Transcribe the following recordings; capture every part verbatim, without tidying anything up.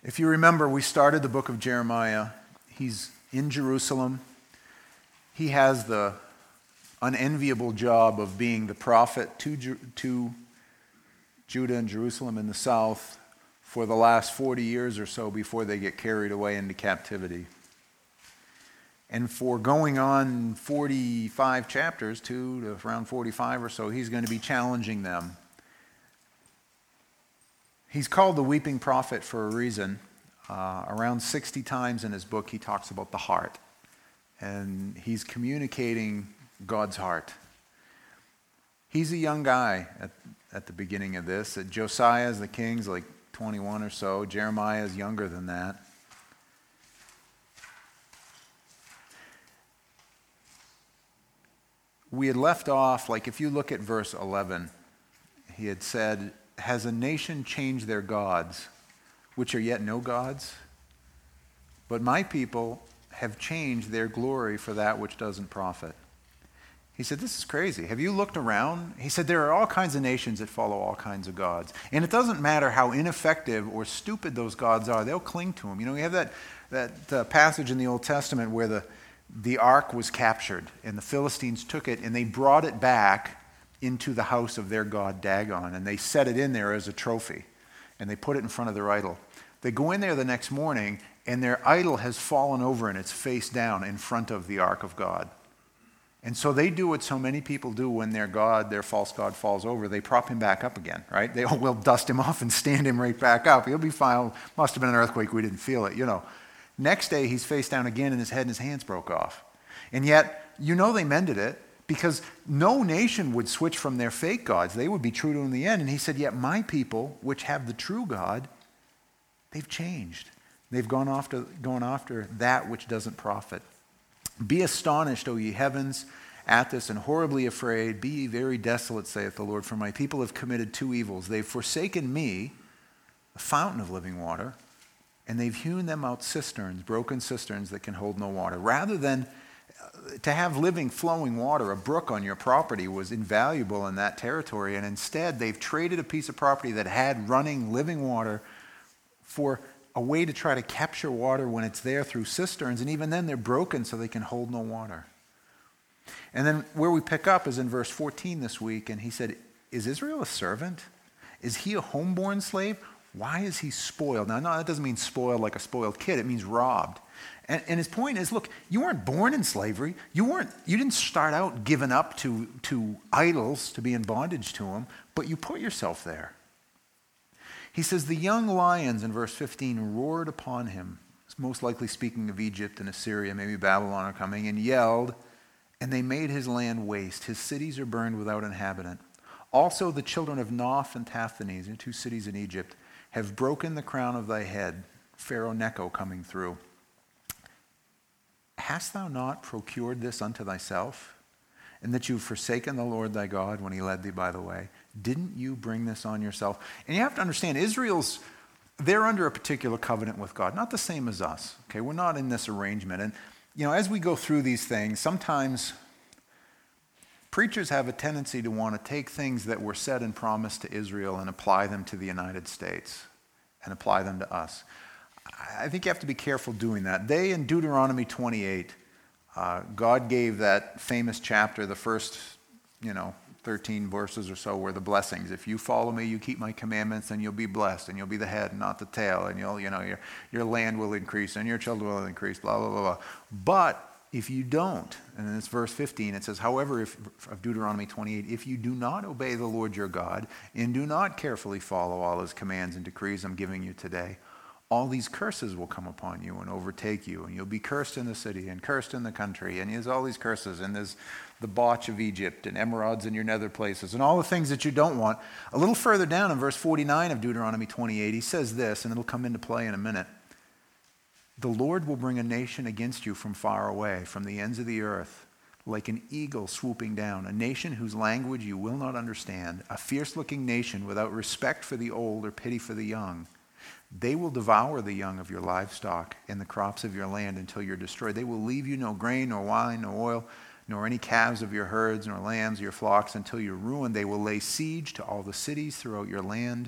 If you remember, we started the book of Jeremiah. He's in Jerusalem. He has the unenviable job of being the prophet to, Ju- to Judah and Jerusalem in the south for the last forty years or so before they get carried away into captivity. And for going on forty-five chapters, two to around forty-five or so, he's going to be challenging them. He's called the weeping prophet for a reason. Uh, around sixty times in his book, he talks about the heart. And he's communicating God's heart. He's a young guy at, at the beginning of this. Josiah is the king's like twenty-one or so. Jeremiah is younger than that. We had left off, like if you look at verse eleven, he had said, has a nation changed their gods, which are yet no gods? But my people have changed their glory for that which doesn't profit. He said, this is crazy. Have you looked around? He said, there are all kinds of nations that follow all kinds of gods. And it doesn't matter how ineffective or stupid those gods are, they'll cling to them. You know, we have that, that uh, passage in the Old Testament where the, the ark was captured and the Philistines took it and they brought it back into the house of their god Dagon, and they set it in there as a trophy, and they put it in front of their idol. They go in there the next morning, and their idol has fallen over and it's face down in front of the ark of God. And so they do what so many people do when their god, their false god, falls over. They prop him back up again, right? They will dust him off and stand him right back up. He'll be fine. Must have been an earthquake. We didn't feel it, you know. Next day, he's face down again, and his head and his hands broke off. And yet, you know they mended it, because no nation would switch from their fake gods. They would be true to him in the end. And he said, yet my people, which have the true God, they've changed. They've gone after, gone after that which doesn't profit. Be astonished, O ye heavens, at this, and horribly afraid. Be ye very desolate, saith the Lord, for my people have committed two evils. They've forsaken me, the fountain of living water, and they've hewn them out cisterns, broken cisterns that can hold no water. Rather than to have living, flowing water, a brook on your property was invaluable in that territory, and instead they've traded a piece of property that had running, living water for a way to try to capture water when it's there through cisterns, and even then they're broken so they can hold no water. And then where we pick up is in verse fourteen this week, and he said, is Israel a servant? Is he a homeborn slave? Why is he spoiled? Now, no, that doesn't mean spoiled like a spoiled kid. It means robbed. And, and his point is, look, you weren't born in slavery. You weren't. You didn't start out given up to, to idols, to be in bondage to them, but you put yourself there. He says, the young lions in verse fifteen roared upon him. It's most likely speaking of Egypt and Assyria, maybe Babylon are coming, and yelled, and they made his land waste. His cities are burned without inhabitant. Also the children of Noph and Taphanes, two cities in Egypt, have broken the crown of thy head. Pharaoh Necho coming through. Hast thou not procured this unto thyself, and that you've forsaken the Lord thy God when he led thee by the way? Didn't you bring this on yourself? And you have to understand, Israel's, they're under a particular covenant with God, not the same as us. Okay, we're not in this arrangement. And, you know, as we go through these things, sometimes preachers have a tendency to want to take things that were said and promised to Israel and apply them to the United States and apply them to us. I think you have to be careful doing that. They, in Deuteronomy twenty-eight, uh, God gave that famous chapter, the first, you know, thirteen verses or so were the blessings. If you follow me, you keep my commandments, then you'll be blessed, and you'll be the head and not the tail, and you'll, you know, your, your land will increase, and your children will increase, blah, blah, blah, blah. But if you don't, and in this verse fifteen, it says, however, if, of Deuteronomy twenty-eight, if you do not obey the Lord your God, and do not carefully follow all his commands and decrees I'm giving you today, all these curses will come upon you and overtake you, and you'll be cursed in the city and cursed in the country, and there's all these curses, and there's the botch of Egypt and emerods in your nether places, and all the things that you don't want. A little further down in verse forty-nine of Deuteronomy twenty-eight, he says this, and it'll come into play in a minute. The Lord will bring a nation against you from far away, from the ends of the earth, like an eagle swooping down, a nation whose language you will not understand, a fierce-looking nation without respect for the old or pity for the young. They will devour the young of your livestock and the crops of your land until you're destroyed. They will leave you no grain, nor wine, nor oil, nor any calves of your herds, nor lambs, your flocks, until you're ruined. They will lay siege to all the cities throughout your land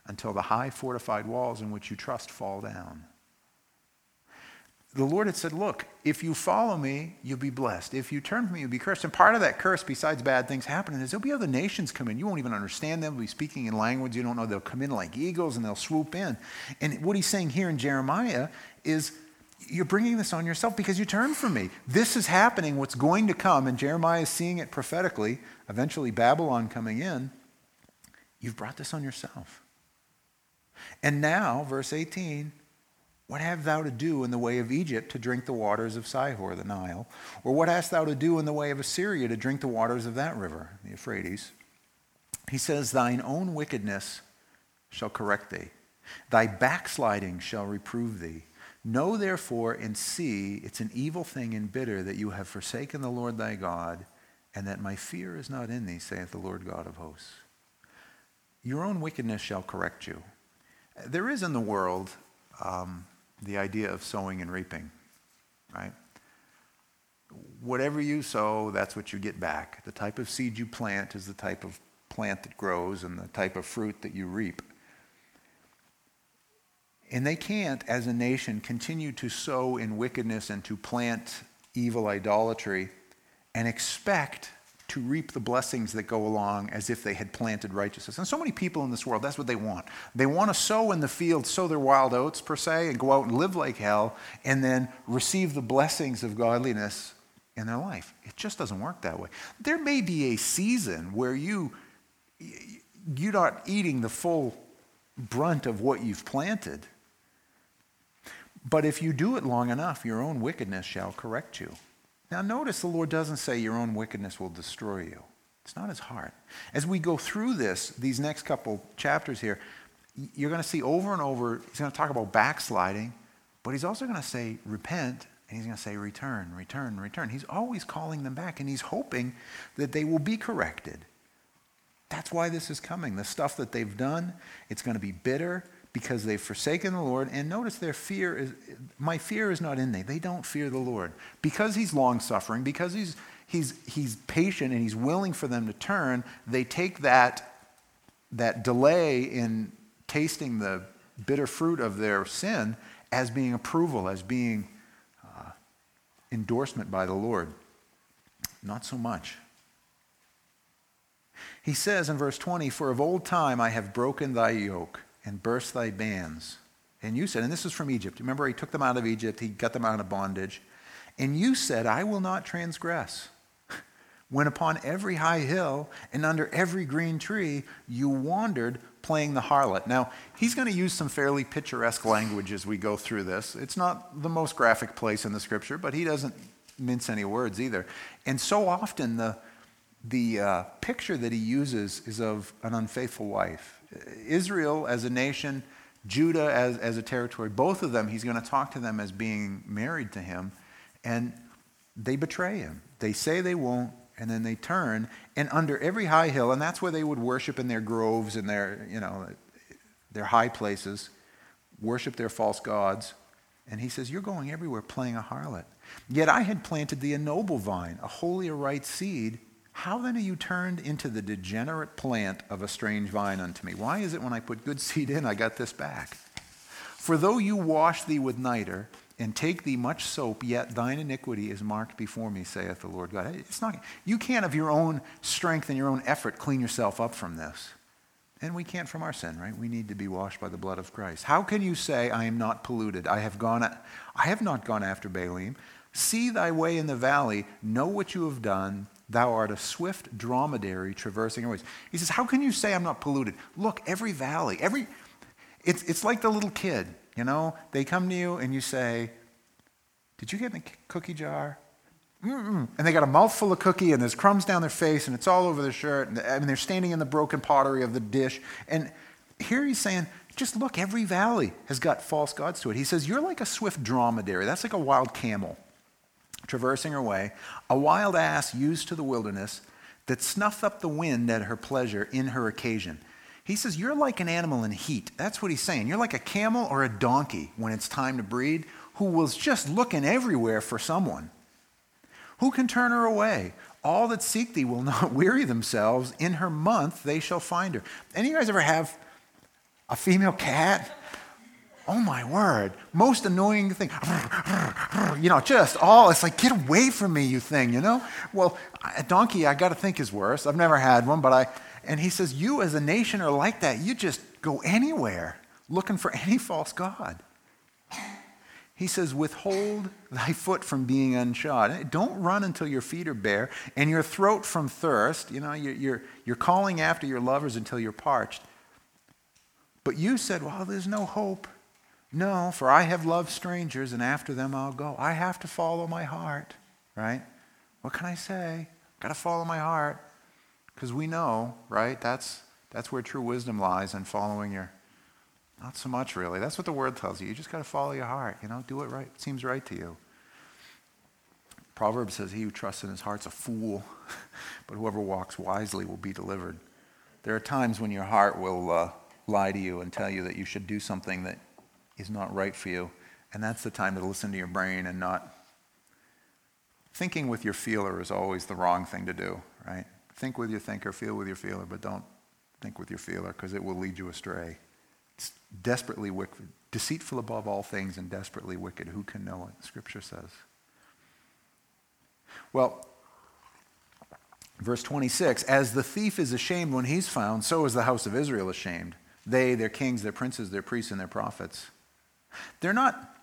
until the high fortified walls in which you trust fall down. The Lord had said, look, if you follow me, you'll be blessed. If you turn from me, you'll be cursed. And part of that curse, besides bad things happening, is there'll be other nations come in. You won't even understand them. They'll be speaking in language you don't know. They'll come in like eagles and they'll swoop in. And what he's saying here in Jeremiah is, you're bringing this on yourself because you turn from me. This is happening, what's going to come, and Jeremiah is seeing it prophetically, eventually Babylon coming in. You've brought this on yourself. And now, verse eighteen, what have thou to do in the way of Egypt to drink the waters of Sihor, the Nile? Or what hast thou to do in the way of Assyria to drink the waters of that river, the Euphrates? He says, thine own wickedness shall correct thee. Thy backsliding shall reprove thee. Know therefore and see it's an evil thing and bitter that you have forsaken the Lord thy God, and that my fear is not in thee, saith the Lord God of hosts. Your own wickedness shall correct you. There is in the world um, the idea of sowing and reaping, right? Whatever you sow, that's what you get back. The type of seed you plant is the type of plant that grows and the type of fruit that you reap. And they can't, as a nation, continue to sow in wickedness and to plant evil idolatry and expect to reap the blessings that go along as if they had planted righteousness. And so many people in this world, that's what they want. They want to sow in the field, sow their wild oats, per se, and go out and live like hell, and then receive the blessings of godliness in their life. It just doesn't work that way. There may be a season where you, you're not eating the full brunt of what you've planted. But if you do it long enough, your own wickedness shall correct you. Now notice the Lord doesn't say your own wickedness will destroy you. It's not his heart. As we go through this, these next couple chapters here, you're going to see over and over, he's going to talk about backsliding, but he's also going to say repent, and he's going to say return, return, return. He's always calling them back, and he's hoping that they will be corrected. That's why this is coming. The stuff that they've done, it's going to be bitter, because they've forsaken the Lord. And notice their fear is, my fear is not in thee. They don't fear the Lord. Because he's long-suffering, because he's, he's, he's patient and he's willing for them to turn, they take that, that delay in tasting the bitter fruit of their sin as being approval, as being uh, endorsement by the Lord. Not so much. He says in verse twenty, for of old time I have broken thy yoke, and burst thy bands. And you said, and this is from Egypt. Remember, he took them out of Egypt. He got them out of bondage. And you said, I will not transgress. When upon every high hill and under every green tree you wandered playing the harlot. Now, he's going to use some fairly picturesque language as we go through this. It's not the most graphic place in the scripture, but he doesn't mince any words either. And so often the, the uh, picture that he uses is of an unfaithful wife. Israel as a nation, Judah as, as a territory, both of them, he's going to talk to them as being married to him, and they betray him. They say they won't, and then they turn, and under every high hill, and that's where they would worship in their groves and their, you know, their high places, worship their false gods. And he says, you're going everywhere playing a harlot. Yet I had planted thee a noble vine, a holy, a right seed. How then are you turned into the degenerate plant of a strange vine unto me? Why is it when I put good seed in, I got this back? For though you wash thee with niter, and take thee much soap, yet thine iniquity is marked before me, saith the Lord God. It's not, you can't of your own strength and your own effort clean yourself up from this. And we can't from our sin, right? We need to be washed by the blood of Christ. How can you say, I am not polluted? I have gone, I have not gone after Baalim. See thy way in the valley, know what you have done. Thou art a swift dromedary traversing your ways. He says, how can you say I'm not polluted? Look, every valley, every, it's, it's like the little kid, you know? They come to you and you say, did you get in the cookie jar? Mm-mm. And they got a mouthful of cookie and there's crumbs down their face and it's all over their shirt. And I mean, they're standing in the broken pottery of the dish. And here he's saying, just look, every valley has got false gods to it. He says, you're like a swift dromedary. That's like a wild camel traversing her way, a wild ass used to the wilderness that snuffed up the wind at her pleasure in her occasion. He says, you're like an animal in heat. That's what he's saying. You're like a camel or a donkey when it's time to breed, who was just looking everywhere for someone. Who can turn her away? All that seek thee will not weary themselves. In her month they shall find her. Any of you guys ever have A female cat? Oh my word. Most annoying thing. You know, just all, it's like, get away from me, you thing, you know? Well, a donkey, I got to think is worse. I've never had one, but I, and he says, you as a nation are like that. You just go anywhere looking for any false god. He says, withhold thy foot from being unshod. Don't run until your feet are bare and your throat from thirst. You know, you're, you're, you're calling after your lovers until you're parched. But you said, well, there's no hope. No, for I have loved strangers and after them I'll go. I have to follow my heart, right? What can I say? Got to follow my heart. Because we know, right, that's, that's where true wisdom lies, in following your... Not so much, really. That's what the word tells you. You just got to follow your heart. You know, do it right. It seems right to you. Proverbs says, he who trusts in his heart's a fool, but whoever walks wisely will be delivered. There are times when your heart will uh, lie to you and tell you that you should do something that is not right for you, and that's the time to listen to your brain and not... Thinking with your feeler is always the wrong thing to do, right? Think with your thinker, feel with your feeler, but don't think with your feeler, because it will lead you astray. It's desperately wicked, deceitful above all things and desperately wicked. Who can know it? Scripture says. Well, verse twenty-six, as the thief is ashamed when he's found, so is the house of Israel ashamed. They, their kings, their princes, their priests, and their prophets. They're not,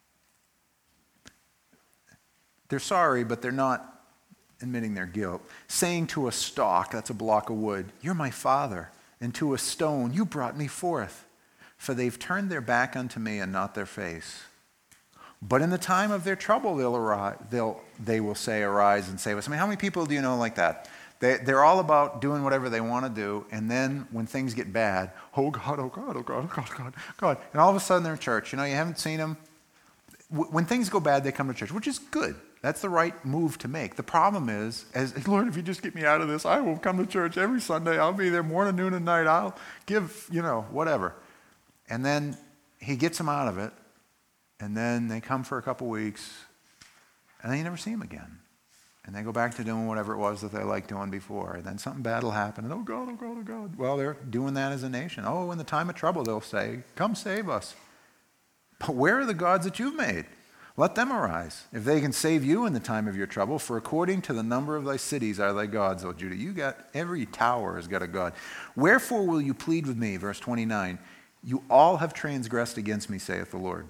they're sorry, but they're not admitting their guilt. Saying to a stalk, that's a block of wood, you're my father, and to a stone, you brought me forth. For they've turned their back unto me and not their face. But in the time of their trouble, they'll arise, they'll, they will say, arise and save us. I mean, how many people do you know like that? They, they're all about doing whatever they want to do, and then when things get bad, oh God, oh God, oh God, oh God, oh God, God. And all of a sudden they're in church. You know, you haven't seen them. When things go bad, they come to church, which is good. That's the right move to make. The problem is, as Lord, if you just get me out of this, I will come to church every Sunday. I'll be there morning, noon, and night. I'll give, you know, whatever. And then he gets them out of it, and then they come for a couple weeks, and then you never see them again. And they go back to doing whatever it was that they liked doing before. And then something bad will happen, and oh God, oh God, oh God. Well, they're doing that as a nation. Oh, in the time of trouble, they'll say, come save us. But where are the gods that you've made? Let them arise, if they can save you in the time of your trouble. For according to the number of thy cities are thy gods, O Judah. You got, every tower has got a god. Wherefore will you plead with me? Verse twenty-nine. You all have transgressed against me, saith the Lord.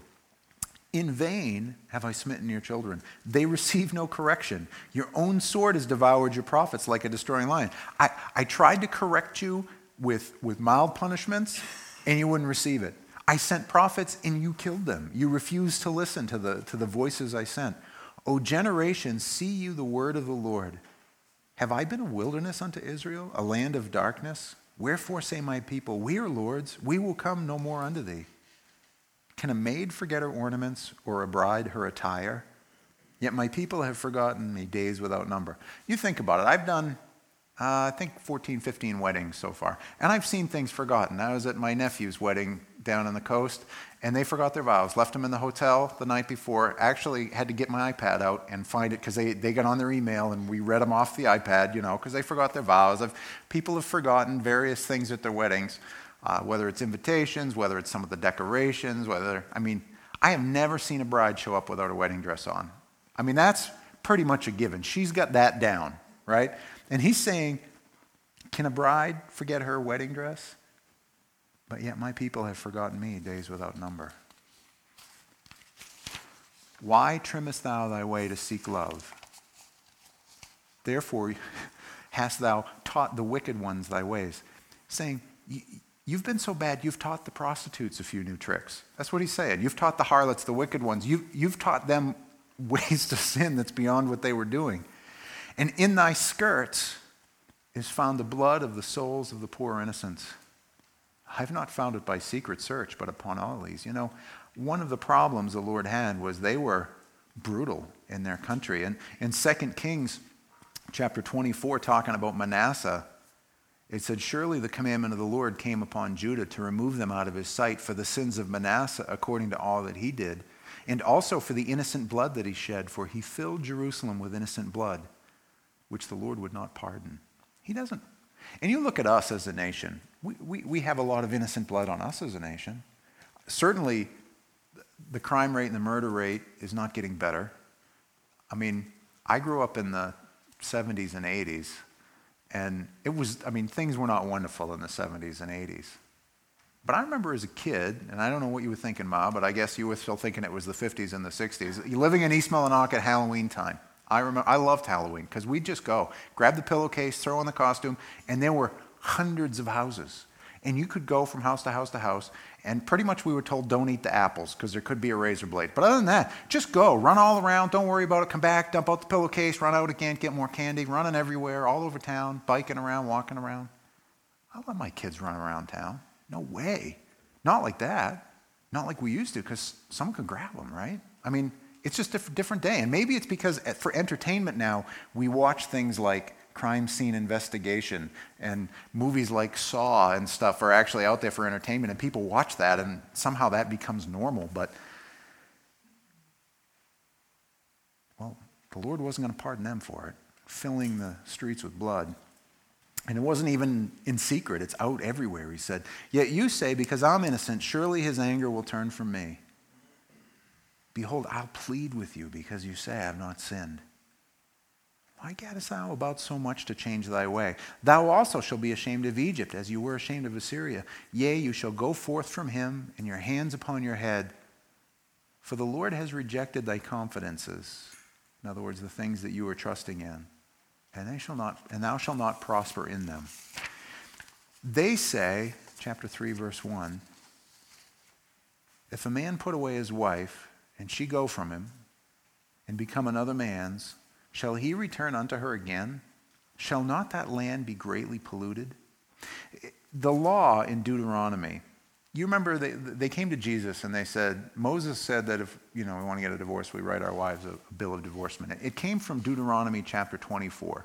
In vain have I smitten your children. They receive no correction. Your own sword has devoured your prophets like a destroying lion. I, I tried to correct you with, with mild punishments, and you wouldn't receive it. I sent prophets, and you killed them. You refused to listen to the, to the voices I sent. O generation, see you the word of the Lord. Have I been a wilderness unto Israel, a land of darkness? Wherefore say my people, we are lords, we will come no more unto thee. Can a maid forget her ornaments, or a bride her attire? Yet my people have forgotten me days without number. You think about it. I've done, uh, I think, fourteen, fifteen weddings so far. And I've seen things forgotten. I was at my nephew's wedding down on the coast, and they forgot their vows. Left them in the hotel the night before. Actually had to get my iPad out and find it, because they, they got on their email, and we read them off the iPad, you know, because they forgot their vows. I've, people have forgotten various things at their weddings, uh, whether it's invitations, whether it's some of the decorations, whether, I mean, I have never seen a bride show up without a wedding dress on. I mean, that's pretty much a given. She's got that down, right? And he's saying, can a bride forget her wedding dress? But yet my people have forgotten me days without number. Why trimmest thou thy way to seek love? Therefore hast thou taught the wicked ones thy ways. Saying, you've been so bad, you've taught the prostitutes a few new tricks. That's what he's saying. You've taught the harlots, the wicked ones. You've, you've taught them ways to sin that's beyond what they were doing. And in thy skirts is found the blood of the souls of the poor innocents. I've not found it by secret search, but upon all these. You know, one of the problems the Lord had was they were brutal in their country. And in Second Kings chapter twenty-four, talking about Manasseh, it said, surely the commandment of the Lord came upon Judah to remove them out of his sight for the sins of Manasseh according to all that he did, and also for the innocent blood that he shed, for he filled Jerusalem with innocent blood, which the Lord would not pardon. He doesn't. And you look at us as a nation, we, we, we have a lot of innocent blood on us as a nation. Certainly, the crime rate and the murder rate is not getting better. I mean, I grew up in the seventies and eighties, and it was, I mean, things were not wonderful in the seventies and eighties. But I remember as a kid, and I don't know what you were thinking, Ma, but I guess you were still thinking it was the fifties and the sixties. You're living in East Millinock at Halloween time. I remember, I loved Halloween, because we'd just go, grab the pillowcase, throw on the costume, and there were hundreds of houses. And you could go from house to house to house, and pretty much we were told don't eat the apples, because there could be a razor blade. But other than that, just go, run all around, don't worry about it, come back, dump out the pillowcase, run out again, get more candy, running everywhere, all over town, biking around, walking around. I let my kids run around town. No way. Not like that. Not like we used to, because someone could grab them, right? I mean, it's just a different day. And maybe it's because for entertainment now, we watch things like Crime Scene Investigation, and movies like Saw and stuff are actually out there for entertainment, and people watch that, and somehow that becomes normal. But, well, the Lord wasn't going to pardon them for it, filling the streets with blood. And it wasn't even in secret. It's out everywhere, he said. Yet you say, because I'm innocent, surely his anger will turn from me. Behold, I'll plead with you, because you say I have not sinned. Why gettest thou about so much to change thy way? Thou also shalt be ashamed of Egypt, as you were ashamed of Assyria. Yea, you shall go forth from him, and your hands upon your head. For the Lord has rejected thy confidences. In other words, the things that you were trusting in. And they shall not, and thou shalt not prosper in them. They say, chapter three, verse one, if a man put away his wife, and she go from him, and become another man's, shall he return unto her again? Shall not that land be greatly polluted? The law in Deuteronomy, you remember they, they came to Jesus and they said, Moses said that if you know we want to get a divorce, we write our wives a, a bill of divorcement. It came from Deuteronomy chapter twenty-four.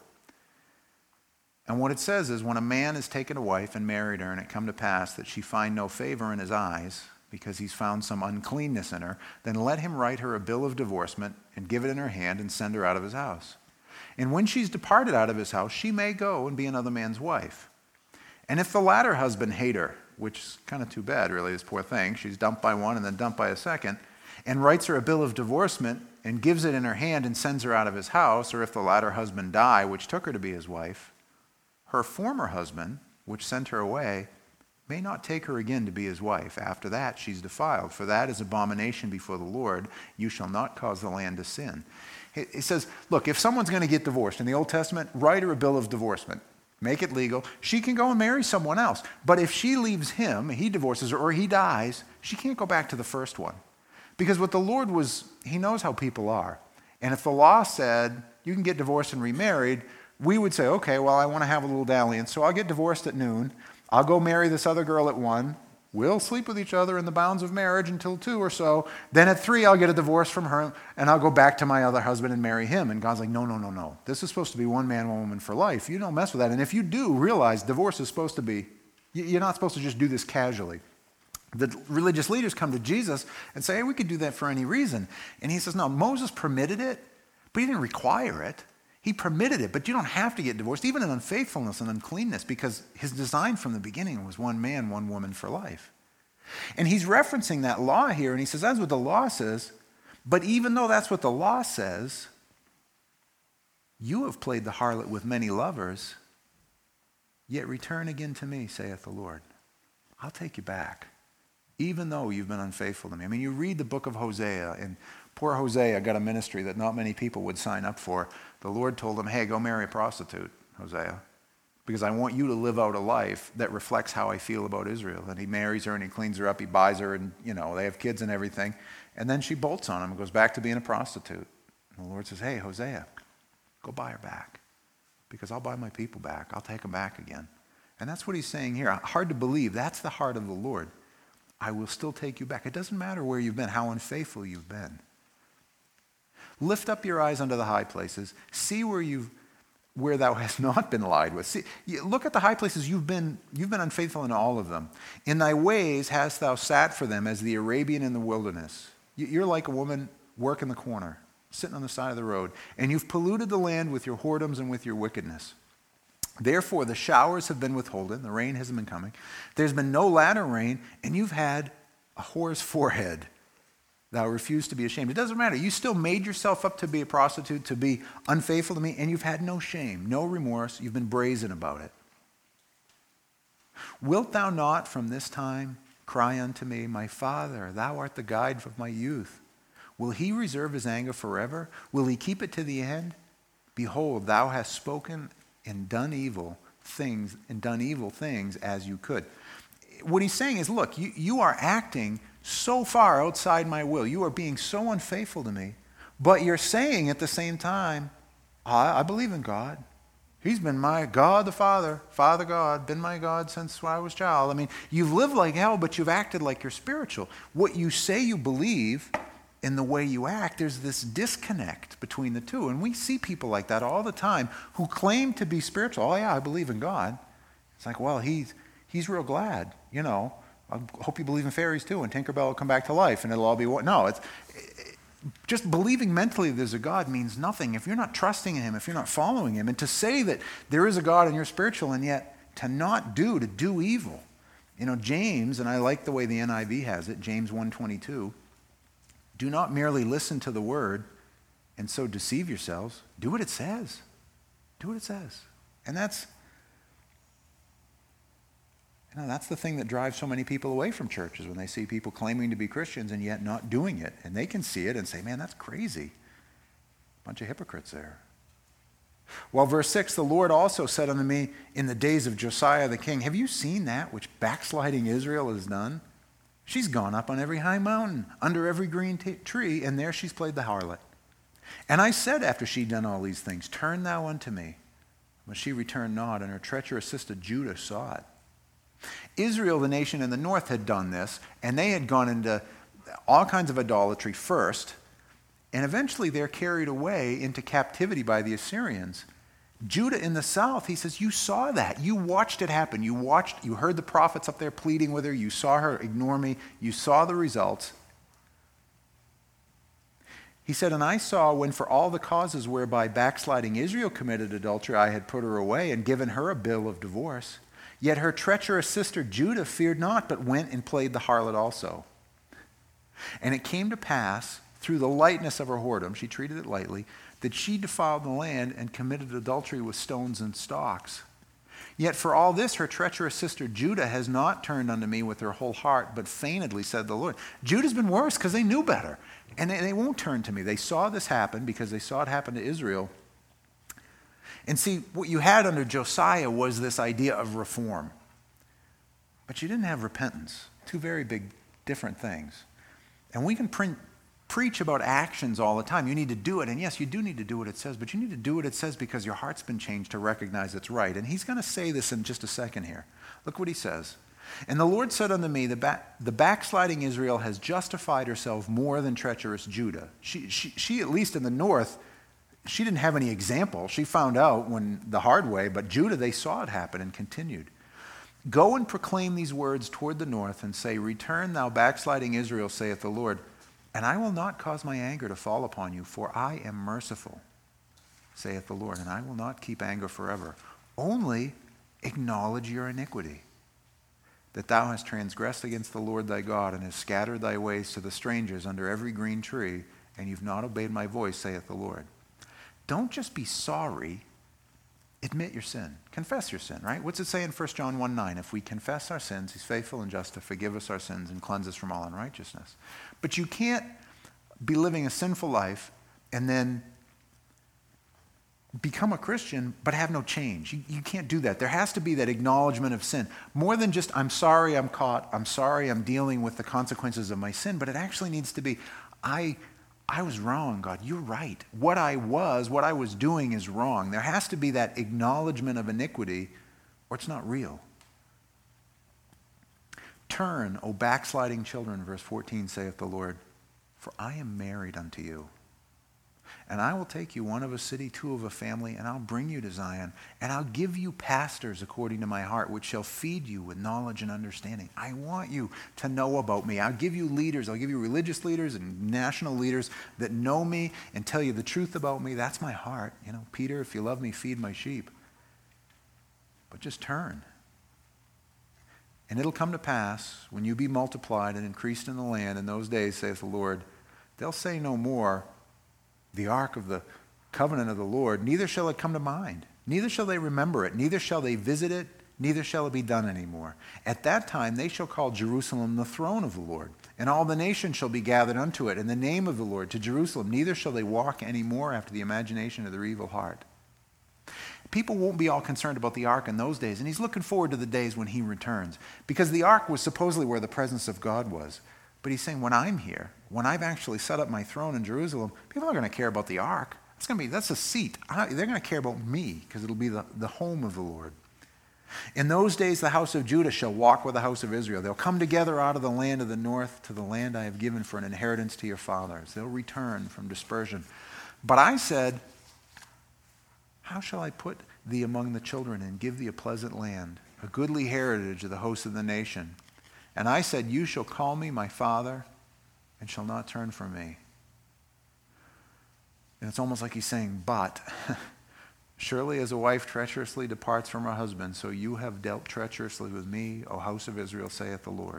And what it says is, when a man has taken a wife and married her, and it come to pass that she find no favor in his eyes, because he's found some uncleanness in her, then let him write her a bill of divorcement and give it in her hand and send her out of his house. And when she's departed out of his house, she may go and be another man's wife. And if the latter husband hate her, which is kind of too bad, really, this poor thing, she's dumped by one and then dumped by a second, and writes her a bill of divorcement and gives it in her hand and sends her out of his house, or if the latter husband die, which took her to be his wife, her former husband, which sent her away, may not take her again to be his wife. After that, she's defiled. For that is abomination before the Lord. You shall not cause the land to sin. It says, look, if someone's going to get divorced in the Old Testament, write her a bill of divorcement. Make it legal. She can go and marry someone else. But if she leaves him, he divorces her, or he dies, she can't go back to the first one. Because what the Lord was, he knows how people are. And if the law said you can get divorced and remarried, we would say, okay, well, I want to have a little dalliance, so I'll get divorced at noon. I'll go marry this other girl at one. We'll sleep with each other in the bounds of marriage until two or so. Then at three, I'll get a divorce from her, and I'll go back to my other husband and marry him. And God's like, no, no, no, no. This is supposed to be one man, one woman for life. You don't mess with that. And if you do, realize divorce is supposed to be, you're not supposed to just do this casually. The religious leaders come to Jesus and say, hey, we could do that for any reason. And he says, no, Moses permitted it, but he didn't require it. He permitted it, but you don't have to get divorced, even in unfaithfulness and uncleanness, because his design from the beginning was one man, one woman for life. And he's referencing that law here, and he says, that's what the law says. But even though that's what the law says, you have played the harlot with many lovers, yet return again to me, saith the Lord. I'll take you back, even though you've been unfaithful to me. I mean, you read the book of Hosea, and poor Hosea got a ministry that not many people would sign up for. The Lord told him, hey, go marry a prostitute, Hosea, because I want you to live out a life that reflects how I feel about Israel. And he marries her and he cleans her up, he buys her, and you know, they have kids and everything. And then she bolts on him and goes back to being a prostitute. And the Lord says, hey, Hosea, go buy her back, because I'll buy my people back. I'll take them back again. And that's what he's saying here. Hard to believe. That's the heart of the Lord. I will still take you back. It doesn't matter where you've been, how unfaithful you've been. Lift up your eyes unto the high places. See where you've, where thou hast not been lied with. See, look at the high places. You've been, you've been unfaithful in all of them. In thy ways hast thou sat for them as the Arabian in the wilderness. You're like a woman working the corner, sitting on the side of the road. And you've polluted the land with your whoredoms and with your wickedness. Therefore, the showers have been withholden, the rain hasn't been coming. There's been no latter rain, and you've had a whore's forehead. Thou refused to be ashamed. It doesn't matter. You still made yourself up to be a prostitute, to be unfaithful to me, and you've had no shame, no remorse. You've been brazen about it. Wilt thou not from this time cry unto me, my Father, thou art the guide of my youth? Will he reserve his anger forever? Will he keep it to the end? Behold, thou hast spoken and done evil things, and done evil things as you could. What he's saying is, look, you, you are acting so far outside my will. You are being so unfaithful to me. But you're saying at the same time, I, I believe in God. He's been my God the Father, Father God, been my God since I was a child. I mean, you've lived like hell, but you've acted like you're spiritual. What you say you believe in the way you act, there's this disconnect between the two. And we see people like that all the time who claim to be spiritual. Oh yeah, I believe in God. It's like, well, he's, he's real glad, you know. I hope you believe in fairies too, and Tinkerbell will come back to life, and it'll all be what? No, it's it, just believing mentally there's a God means nothing if you're not trusting in him, if you're not following him. And to say that there is a God and you're spiritual, and yet to not do, to do evil. You know, James, and I like the way the N I V has it, James one twenty-two, do not merely listen to the word and so deceive yourselves. Do what it says. Do what it says. And that's, you know, that's the thing that drives so many people away from churches, when they see people claiming to be Christians and yet not doing it. And they can see it and say, man, that's crazy. Bunch of hypocrites there. Well, verse six, the Lord also said unto me in the days of Josiah the king, have you seen that which backsliding Israel has done? She's gone up on every high mountain, under every green t- tree, and there she's played the harlot. And I said after she'd done all these things, turn thou unto me. But she returned not, and her treacherous sister Judah saw it. Israel, the nation in the north, had done this, and they had gone into all kinds of idolatry first, and eventually they're carried away into captivity by the Assyrians. Judah in the south, he says, you saw that. You watched it happen. You watched, you heard the prophets up there pleading with her. You saw her ignore me. You saw the results. He said, and I saw when for all the causes whereby backsliding Israel committed adultery, I had put her away and given her a bill of divorce. Yet her treacherous sister Judah feared not, but went and played the harlot also. And it came to pass, through the lightness of her whoredom, she treated it lightly, that she defiled the land and committed adultery with stones and stocks. Yet for all this, her treacherous sister Judah has not turned unto me with her whole heart, but feignedly, said the Lord. Judah's been worse because they knew better. And they, they won't turn to me. They saw this happen because they saw it happen to Israel. And see, what you had under Josiah was this idea of reform. But you didn't have repentance. Two very big, different things. And we can print preach about actions all the time. You need to do it. And yes, you do need to do what it says, but you need to do what it says because your heart's been changed to recognize it's right. And he's going to say this in just a second here. Look what he says. And the Lord said unto me, the, back, the backsliding Israel has justified herself more than treacherous Judah. She, she, she, at least in the north, she didn't have any example. She found out when the hard way, but Judah, they saw it happen and continued. Go and proclaim these words toward the north and say, return thou backsliding Israel, saith the Lord. And I will not cause my anger to fall upon you, for I am merciful, saith the Lord, and I will not keep anger forever. Only acknowledge your iniquity, that thou hast transgressed against the Lord thy God, and hast scattered thy ways to the strangers under every green tree, and you've not obeyed my voice, saith the Lord. Don't just be sorry. Admit your sin. Confess your sin, right? What's it say in First John one nine? If we confess our sins, he's faithful and just to forgive us our sins and cleanse us from all unrighteousness. But you can't be living a sinful life and then become a Christian but have no change. You, you can't do that. There has to be that acknowledgement of sin. More than just, I'm sorry I'm caught, I'm sorry I'm dealing with the consequences of my sin, but it actually needs to be, I I was wrong, God. You're right. What I was, what I was doing is wrong. There has to be that acknowledgement of iniquity, or it's not real. Turn, O backsliding children, verse fourteen, saith the Lord, for I am married unto you. And I will take you one of a city, two of a family, and I'll bring you to Zion, and I'll give you pastors according to my heart, which shall feed you with knowledge and understanding. I want you to know about me. I'll give you leaders. I'll give you religious leaders and national leaders that know me and tell you the truth about me. That's my heart. You know, Peter, if you love me, feed my sheep. but just turn. And it'll come to pass, when you be multiplied and increased in the land in those days, saith the Lord, they'll say no more, the ark of the covenant of the Lord, neither shall it come to mind, neither shall they remember it, neither shall they visit it, neither shall it be done anymore. At that time they shall call Jerusalem the throne of the Lord, and all the nations shall be gathered unto it in the name of the Lord to Jerusalem. Neither shall they walk any more after the imagination of their evil heart. People won't be all concerned about the ark in those days, and he's looking forward to the days when he returns, because the ark was supposedly where the presence of God was. But he's saying, when I'm here, when I've actually set up my throne in Jerusalem, people are going to care about the ark. It's going to be, that's a seat. I, they're going to care about me, because it'll be the, the home of the Lord. In those days, the house of Judah shall walk with the house of Israel. They'll come together out of the land of the north to the land I have given for an inheritance to your fathers. They'll return from dispersion. But I said, how shall I put thee among the children and give thee a pleasant land, a goodly heritage of the host of the nation? And I said, you shall call me my father and shall not turn from me. And it's almost like he's saying, but... surely as a wife treacherously departs from her husband, so you have dealt treacherously with me, O house of Israel, saith the Lord.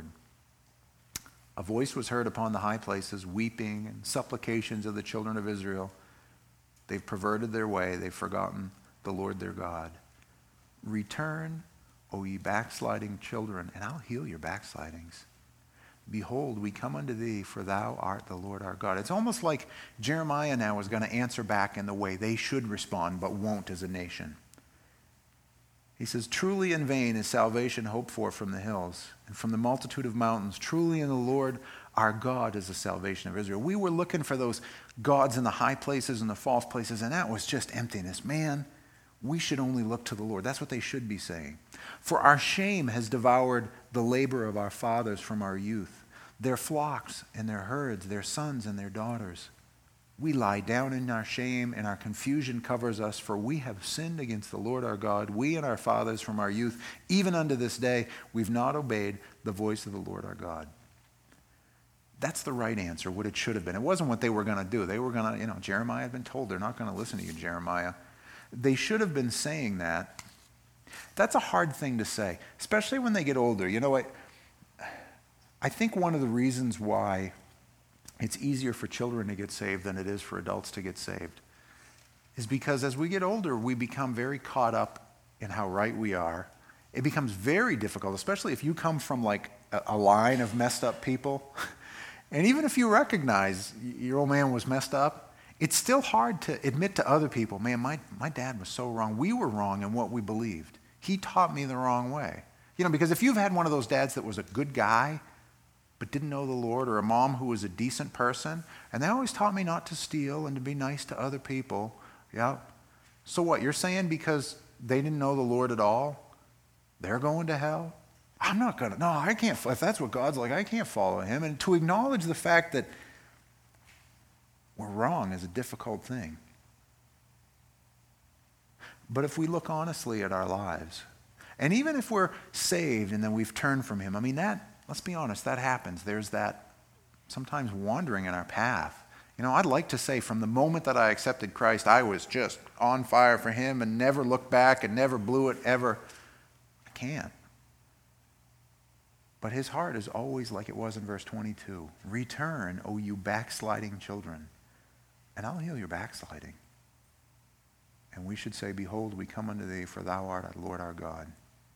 A voice was heard upon the high places, weeping and supplications of the children of Israel. They've perverted their way. They've forgotten the Lord their God. Return, O ye backsliding children, and I'll heal your backslidings. Behold, we come unto thee, for thou art the Lord our God. It's almost like Jeremiah now is going to answer back in the way they should respond, but won't as a nation. He says, truly in vain is salvation hoped for from the hills, and from the multitude of mountains. Truly in the Lord our God is the salvation of Israel. We were looking for those gods in the high places and the false places, and that was just emptiness. Man, we should only look to the Lord. That's what they should be saying. For our shame has devoured the labor of our fathers from our youth, their flocks and their herds, their sons and their daughters. We lie down in our shame, and our confusion covers us, for we have sinned against the Lord our God, we and our fathers from our youth. Even unto this day, we've not obeyed the voice of the Lord our God. That's the right answer, what it should have been. It wasn't what they were going to do. They were going to, you know, Jeremiah had been told they're not going to listen to you, Jeremiah. They should have been saying that. That's a hard thing to say, especially when they get older. You know what? I think one of the reasons why it's easier for children to get saved than it is for adults to get saved is because as we get older, we become very caught up in how right we are. It becomes very difficult, especially if you come from like a, a line of messed up people. And even if you recognize your old man was messed up, it's still hard to admit to other people, man, my, my dad was so wrong. We were wrong in what we believed. He taught me the wrong way. You know, because if you've had one of those dads that was a good guy but didn't know the Lord, or a mom who was a decent person, and they always taught me not to steal and to be nice to other people, yeah. So what, you're saying because they didn't know the Lord at all, they're going to hell? I'm not going to, no, I can't, if that's what God's like, I can't follow him. And to acknowledge the fact that we're wrong is a difficult thing. But if we look honestly at our lives, and even if we're saved and then we've turned from him, I mean, that, let's be honest, that happens. There's that sometimes wandering in our path. You know, I'd like to say from the moment that I accepted Christ, I was just on fire for him and never looked back and never blew it ever. I can't. But his heart is always like it was in verse twenty-two. Return, O you backsliding children, and I'll heal your backsliding. And we should say, behold, we come unto thee, for thou art our Lord our God.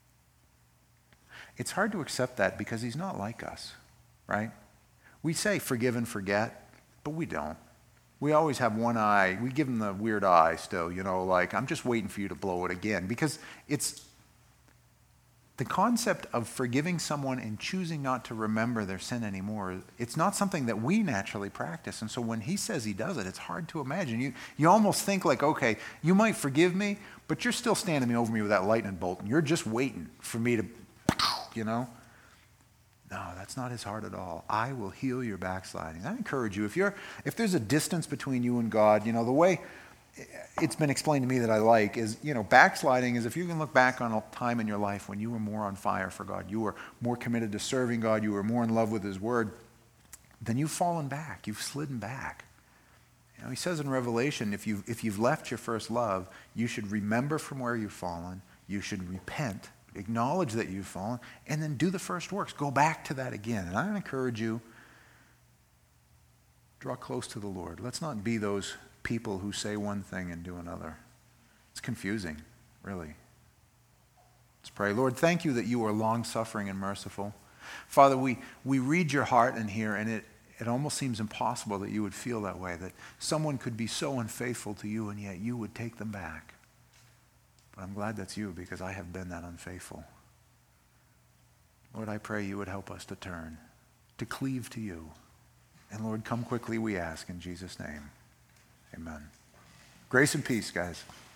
It's hard to accept that because he's not like us, right? We say forgive and forget, but we don't. We always have one eye. We give him the weird eye still, you know, like, I'm just waiting for you to blow it again. Because it's the concept of forgiving someone and choosing not to remember their sin anymore. It's not something that we naturally practice. And so when he says he does it, it's hard to imagine. You, you almost think like, okay, you might forgive me, but you're still standing over me with that lightning bolt, and you're just waiting for me to, you know? No, that's not his heart at all. I will heal your backsliding. I encourage you, if you're, if there's a distance between you and God, you know, the way it's been explained to me that I like is, you know, backsliding is if you can look back on a time in your life when you were more on fire for God, you were more committed to serving God, you were more in love with his word, then you've fallen back, you've slidden back. You know, he says in Revelation, if you've, if you've left your first love, you should remember from where you've fallen, you should repent, acknowledge that you've fallen, and then do the first works. Go back to that again. And I encourage you, draw close to the Lord. Let's not be those people who say one thing and do another. It's confusing, really. Let's pray. Lord, thank you that you are long-suffering and merciful. Father, we, we read your heart in here, and it, it almost seems impossible that you would feel that way, that someone could be so unfaithful to you, and yet you would take them back. But I'm glad that's you, because I have been that unfaithful. Lord, I pray you would help us to turn, to cleave to you. And Lord, come quickly, we ask, in Jesus' name. Amen. Grace and peace, guys.